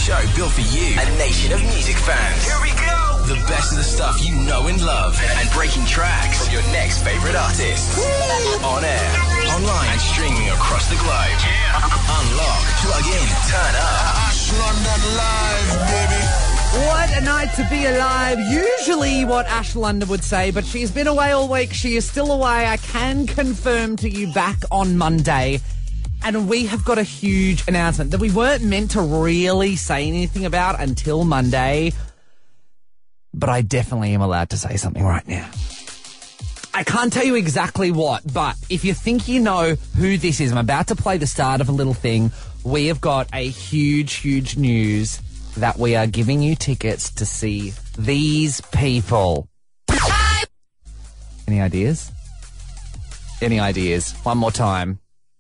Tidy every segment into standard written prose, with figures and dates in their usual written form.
show built for you. A nation of music fans. Here we go. The best of the stuff you know and love. And breaking tracks from your next favorite artists. On air, online, and streaming across the globe. Unlock, plug in, turn up. Ash London Live, baby. What a night to be alive. Usually what Ash London would say, but she's been away all week. She is still away. I can confirm to you back on Monday. And we have got a huge announcement that we weren't meant to really say anything about until Monday. But I definitely am allowed to say something right now. I can't tell you exactly what, but if you think you know who this is, I'm about to play the start of a little thing. We have got a huge news that we are giving you tickets to see these people. Any ideas? Any ideas? One more time.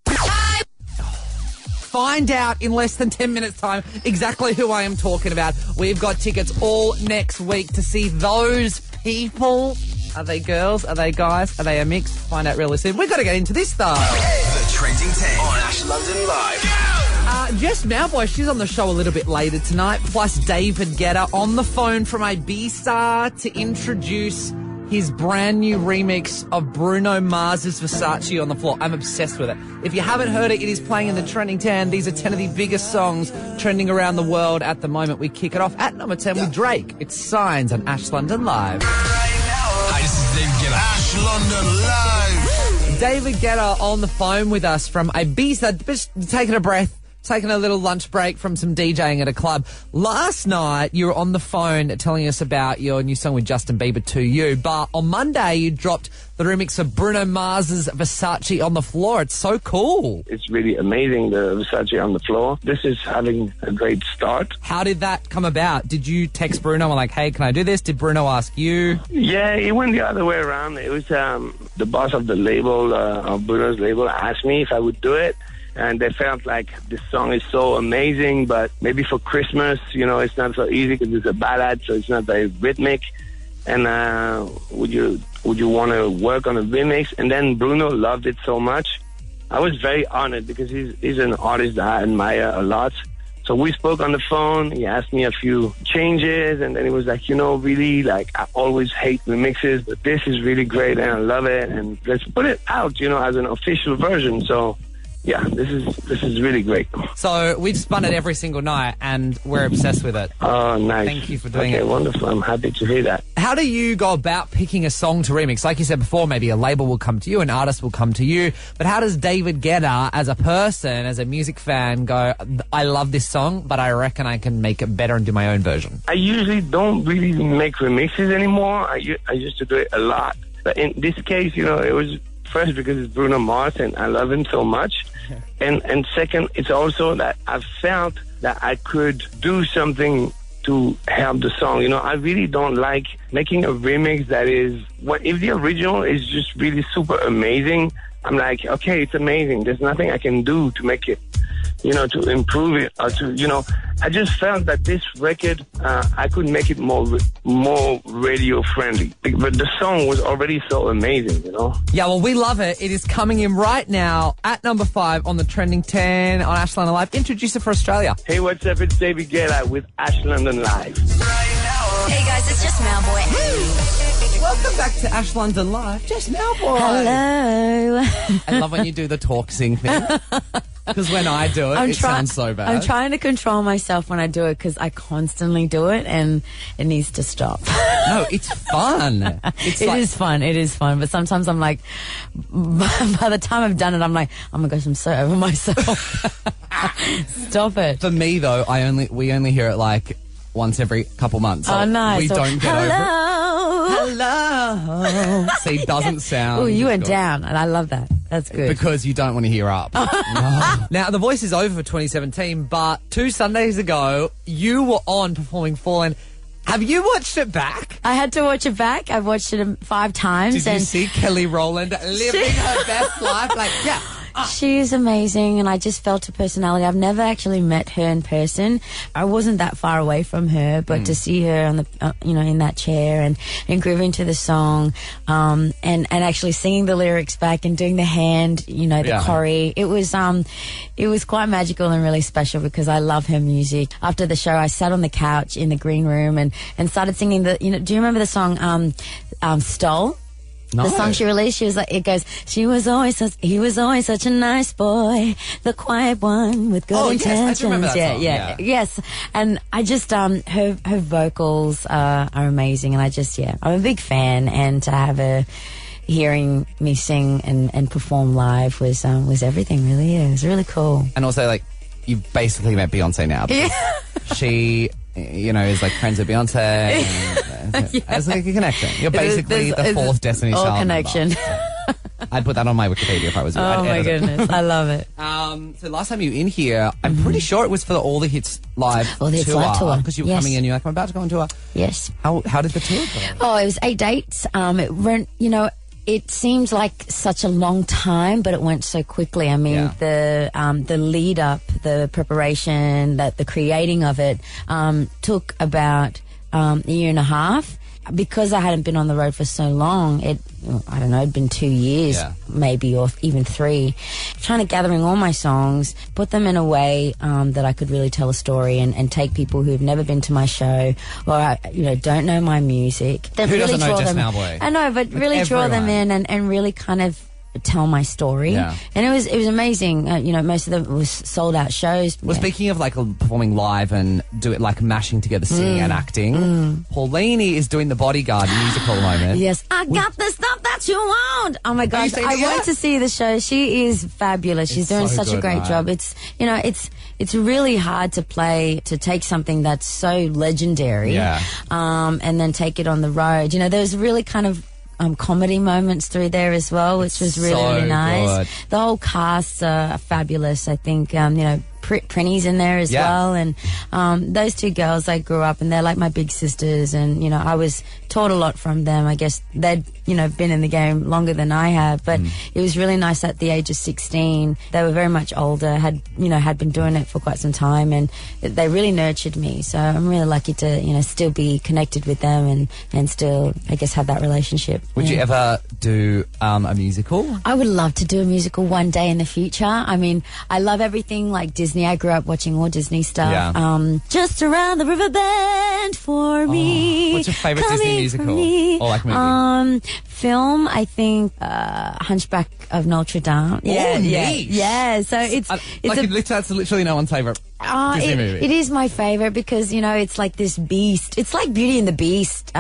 Find out in less than 10 minutes' time exactly who I am talking about. We've got tickets all next week to see those people. Are they girls? Are they guys? Are they a mix? Find out really soon. We've got to get into this though. The Trending 10 on Ash London Live. Jess Mauboy, she's on the show a little bit later tonight, plus David Guetta on the phone from Ibiza to introduce his brand new remix of Bruno Mars's Versace on the Floor. I'm obsessed with it. If you haven't heard it, it is playing in the Trending 10. These are 10 of the biggest songs trending around the world at the moment. We kick it off at number 10 with Drake. It's Signs on Ash London Live. Hi, this is David Guetta. Ash London Live. David Guetta on the phone with us from Ibiza, just taking a breath. Taking a little lunch break from some DJing at a club. Last night, you were on the phone telling us about your new song with Justin Bieber, To You, but on Monday, you dropped the remix of Bruno Mars's Versace on the Floor. It's so cool. It's really amazing, the Versace on the Floor. This is having a great start. How did that come about? Did you text Bruno and like, hey, can I do this? Did Bruno ask you? Yeah, it went the other way around. It was the boss of the label, of Bruno's label, asked me if I would do it. And they felt like this song is so amazing, but maybe for Christmas, you know, it's not so easy because it's a ballad, so it's not very rhythmic. And would you want to work on a remix? And then Bruno loved it so much. I was very honored because he's an artist that I admire a lot. So we spoke on the phone. He asked me a few changes, and then he was like, you know, really, like, I always hate remixes, but this is really great, and I love it, and let's put it out, you know, as an official version. So yeah, this is really great. So we've spun it every single night, and we're obsessed with it. Oh, nice. Thank you for doing it. Okay, wonderful. I'm happy to hear that. How do you go about picking a song to remix? Like you said before, maybe a label will come to you, an artist will come to you. But how does David Guetta, as a person, as a music fan, go, I love this song, but I reckon I can make it better and do my own version? I usually don't really make remixes anymore. I used to do it a lot. But in this case, you know, it was first because it's Bruno Mars and I love him so much. And second, it's also that I felt that I could do something to help the song. You know, I really don't like making a remix that is, what if the original is just really super amazing, I'm like, okay, it's amazing. There's nothing I can do to make it, you know, to improve it or to, you know, I just felt that this record, I could make it more radio friendly. But the song was already so amazing, you know? Yeah, well, we love it. It is coming in right now at number 5 on the Trending 10 on Ash London Live. Introduce it for Australia. Hey, what's up? It's David Guetta with Ash London Live. Hey guys, it's Jess Mauboy. Welcome back to Ash London Live. Jess Mauboy. Hello. I love when you do the talk sing thing. Because when I do it, it sounds so bad. I'm trying to control myself when I do it because I constantly do it and it needs to stop. No, it's fun. It is fun. It is fun. But sometimes I'm like, by the time I've done it, I'm like, oh my gosh, I'm so over myself. Stop it. For me, though, we only hear it like once every couple months. Oh, nice. We don't get over it. Hello. See, it doesn't sound... Oh, you went good. down, and I love that. That's good. Because you don't want to hear up. No. Now, The Voice is over for 2017, but 2 Sundays ago, you were on performing Fallen. Have you watched it back? I had to watch it back. I've watched it 5 times. Did you see Kelly Rowland living her best life? Like, yeah. She's amazing, and I just felt her personality. I've never actually met her in person. I wasn't that far away from her, but to see her on the, in that chair and grooving to the song, and actually singing the lyrics back and doing the hand, the choreo, it was quite magical and really special because I love her music. After the show, I sat on the couch in the green room and started singing do you remember the song Stole? No. The song she released, she was like, it goes, he was always such a nice boy, the quiet one with good intentions. Yes, I do remember that song. Yeah. Yes. And I just, her vocals are amazing, and I'm a big fan, and to have her hearing me sing and perform live was everything, really. Yeah, it was really cool. And also, like, you've basically met Beyonce now. She, is like friends with Beyonce. And, It's like a connection. You're basically the fourth Destiny's Child connection. member. So I'd put that on my Wikipedia if I was you. Oh, my goodness. I love it. So last time you were in here, I'm pretty sure it was for the All the Hits Live All the Hits Live tour. Because you were coming in, you're like, I'm about to go on tour. Yes. How did the tour go? Oh, it was 8 dates. It went, it seems like such a long time, but it went so quickly. I mean, the lead up, the preparation, the creating of it took about a year and a half. Because I hadn't been on the road for so long, it'd been 2 years maybe, or even 3. Trying to gathering all my songs, put them in a way that I could really tell a story and take people who've never been to my show or, don't know my music. Who really doesn't know draw Jess them. Mauboy? I know, but Like really draw them everyone. in and really kind of tell my story. Yeah. And it was amazing. Most of them was sold out shows. Well, speaking of like performing live and do it like mashing together singing and acting, Paulini is doing the Bodyguard musical moment. Yes, I got the stuff that you want. Oh my gosh, seen it I yet? went to see the show. She is fabulous. She's doing so such a good, great right? job. It's really hard to take something that's so legendary, and then take it on the road. There's really kind of comedy moments through there as well, which was really, so really nice. good. The whole cast are fabulous. I think, Prinny's in there as well. And those two girls, I grew up, and they're like my big sisters. And, I was taught a lot from them. I guess they'd, been in the game longer than I have. But it was really nice at the age of 16. They were very much older, had been doing it for quite some time. And they really nurtured me. So I'm really lucky to, still be connected with them and still, I guess, have that relationship. Would you ever do a musical? I would love to do a musical one day in the future. I mean, I love everything like Disney. I grew up watching all Disney stuff. Yeah. Just around the river bend for me. What's your favourite Disney coming musical? for me. Or like movie? Film, I think Hunchback of Notre Dame. Yeah. So that's literally no one's favourite Disney movie. It is my favorite because it's like this beast. It's like Beauty and the Beast.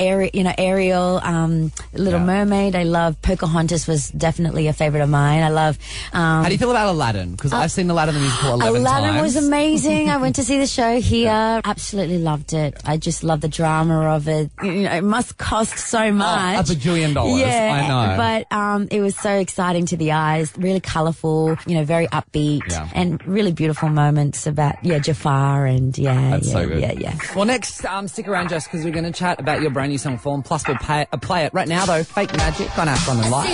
Ariel, Little Mermaid. I love Pocahontas. Was definitely a favorite of mine. I love. How do you feel about Aladdin? Because I've seen Aladdin the musical 11 times. Aladdin was amazing. I went to see the show here. Absolutely loved it. I just love the drama of it. It must cost so much. $1 bajillion. Yeah, I know. But it was so exciting to the eyes. Really colourful. Very upbeat and really beautiful moments about Jafar and That's so good. Yeah. Well, next, stick around, Jess, because we're going to chat about your brand new song Form. Plus, we'll play it right now, though. Fake Magic on Ash London Live.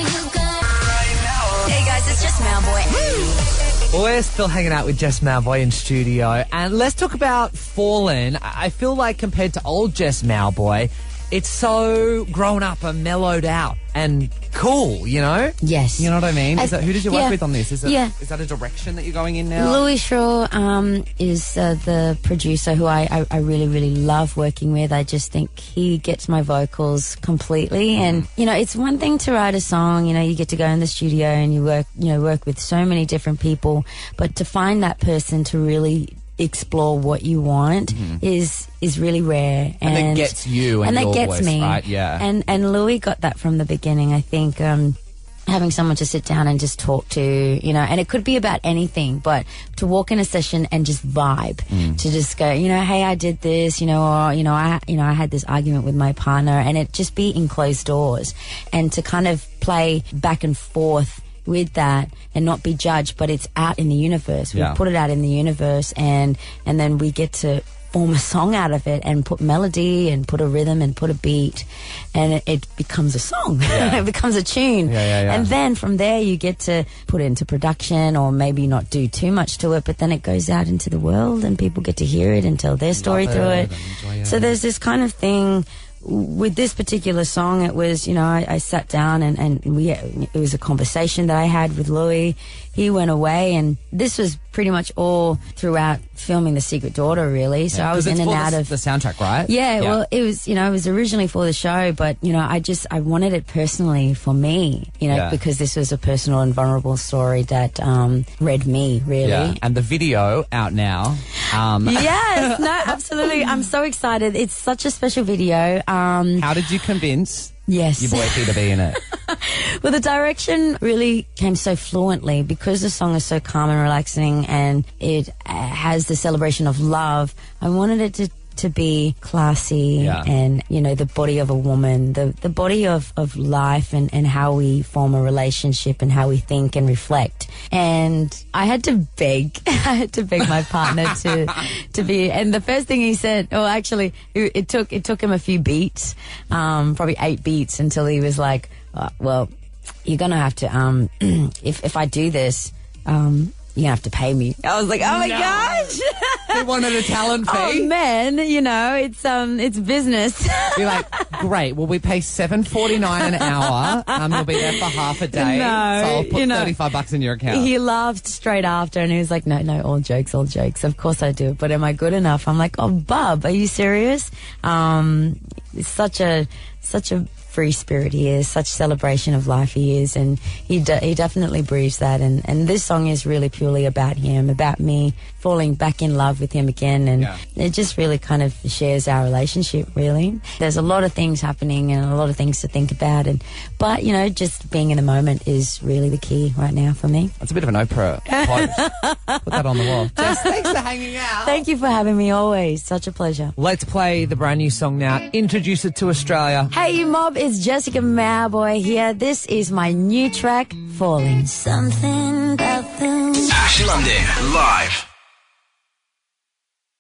Hey guys, it's just Mauboy. Well, we're still hanging out with Jess Mauboy in studio, and let's talk about Fallen. I feel like compared to old Jess Mauboy, it's so grown up and mellowed out and cool, Yes. You know what I mean? Who did you work with on this? Is that a direction that you're going in now? Louis Shaw is the producer who I really, really love working with. I just think he gets my vocals completely. And, it's one thing to write a song, you get to go in the studio and you work with so many different people, but to find that person to really explore what you want is really rare, and that gets you and that your gets voice, me, right? Yeah. And Louis got that from the beginning. I think having someone to sit down and just talk to, and it could be about anything, but to walk in a session and just vibe, to just go, hey, I did this, I had this argument with my partner, and it just be in closed doors, and to kind of play back and forth with that and not be judged, but it's out in the universe. We put it out in the universe, and then we get to form a song out of it and put melody and put a rhythm and put a beat, and it becomes a song. It becomes a tune. And then from there you get to put it into production, or maybe not do too much to it, but then it goes out into the world and people get to hear it and tell their story through it. So there's this kind of thing. With this particular song, it was, I sat down and it was a conversation that I had with Louis. He went away, and this was pretty much all throughout filming The Secret Daughter, really. So I was in and out of the soundtrack, right? Yeah, well, it was, it was originally for the show, but, I wanted it personally for me, because this was a personal and vulnerable story that read me, really. Yeah. And the video out now. Yes, no, absolutely. I'm so excited. It's such a special video. How did you convince your boy to be in it? Well, the direction really came so fluently because the song is so calm and relaxing, and it has the celebration of love. I wanted it to be classy and, the body of a woman, the body of life and how we form a relationship and how we think and reflect. And I had to beg my partner to be, and the first thing he said, well, actually, it took him a few beats, probably 8 beats, until he was like, well, you're going to have to, if I do this, you're going to have to pay me. I was like, oh my gosh. He wanted a talent fee. Oh man, it's business. You're like, great. Well, we pay $7.49 an hour. You'll be there for half a day. No, so I'll put $35 in your account. He laughed straight after, and he was like, no, all jokes. Of course I do, but am I good enough? I'm like, oh, bub, are you serious? It's such a free spirit he is, such celebration of life he is, and he definitely breathes that, and this song is really purely about him, about me falling back in love with him again, and it just really kind of shares our relationship, really. There's a lot of things happening and a lot of things to think about, but just being in the moment is really the key right now for me. That's a bit of an Oprah quote. Put that on the wall. Jess, thanks for hanging out. Thank you for having me, always. Such a pleasure. Let's play the brand new song now. Introduce it to Australia. Hey, you mob, it's Jessica Mauboy here. This is my new track, Falling. Something about the Ash London, live.